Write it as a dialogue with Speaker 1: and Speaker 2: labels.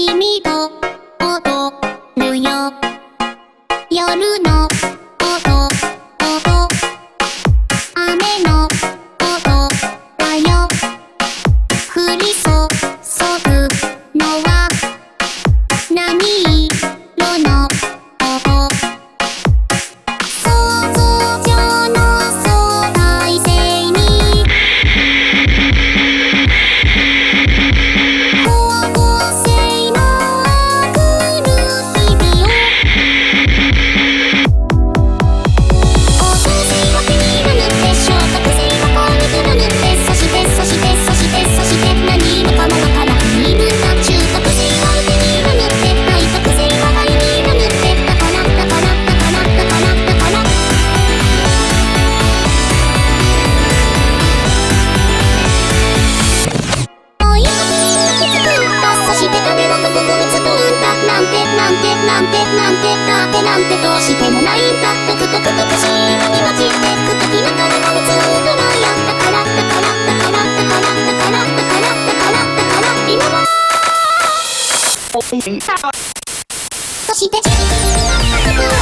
Speaker 1: 君と踊るよ夜の音雨の音だよ降り注ぐのは何色の音想像上の相対性に光合成のあくる日々を応答性は手に入るって衝突性はこうにくるってそして何もかもわからないいるんだ中毒性は手に入るって背徳性は肺にいるってだからお湯が気づくんだそして種も特別とうんだなんてどうしてもないんだ独特とかしいのに混じってく時ながらの普通のなんやだから今はそして自分が